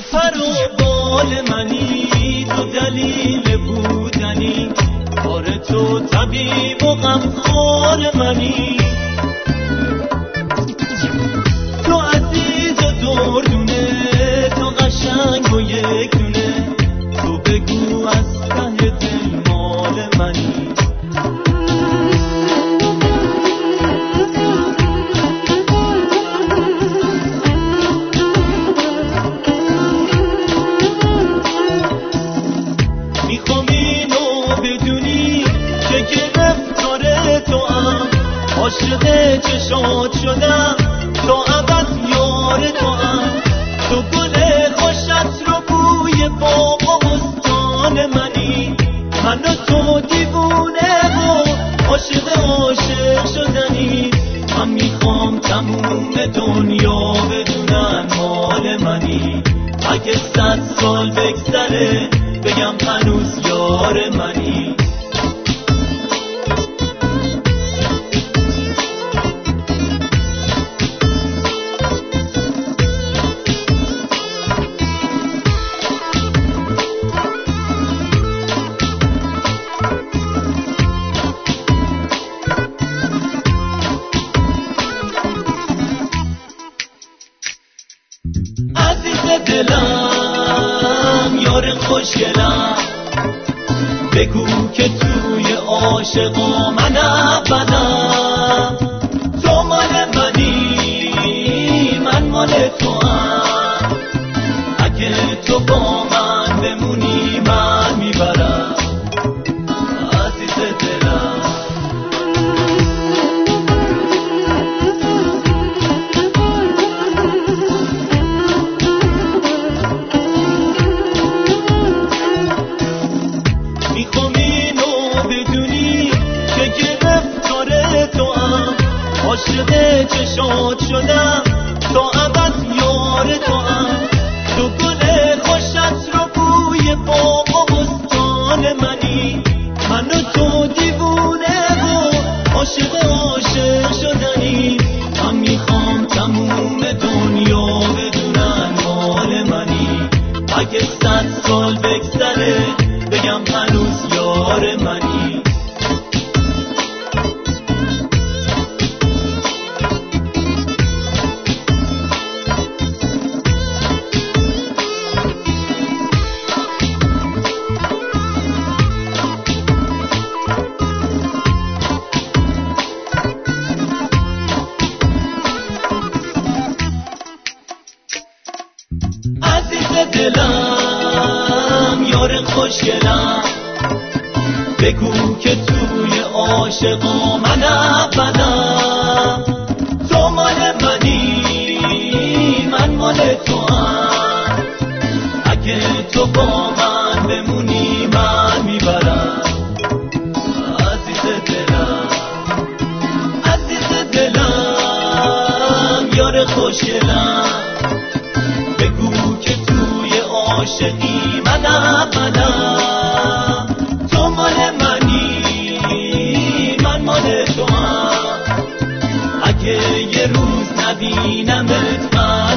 پر و بال منی، تو دلیل بودنی، آره تو طبیب و غمخوار منی. تو عزیز و دردونه، تو قشنگ و یک دونه، تو بگو از ته دل مال منی. میخوام اینو بدونی که گرفتار تو هم، عاشق چشات شدم تا ابد یار تو هم. تو گل خوشت رو بوی باغ و بستان منی، من و تو دیوونه و عاشق شدنی. من میخوام تموم دنیا بدونن مال منی، اگه 100 سال بگذره بگم هنوز یار منی. عزیز دلم، یار خوشگلم، بگو که توی عاشقا من ابدم. تو مال منی، من مال تو هم، اگه تو با من بمونی من میبرم. عزیز دلم، میخوام اینو بدونی که گرفتار تو هم، عاشق چشات شدم تا ابد یار تو هم. تو گل خوشت رو بوی باغ و بستان منی، من و تو دیوونه و عاشق شدنی. من میخوام تموم دنیا بدونن مال منی، اگه 100 سال بگذره بگم هنوز یار منی. عزیز دلم، یار خوشگلم، بگو که توی عاشقا من ابدم. تو مال منی، من مال تو هم، اگه تو با من بمونی من میبرم. عزیز دلم، عزیز دلم، یار خوشگلم، بگو که توی عاشقی من ابدم. تو مال منی، من مال تو هم، اگه یه روز نبینمت من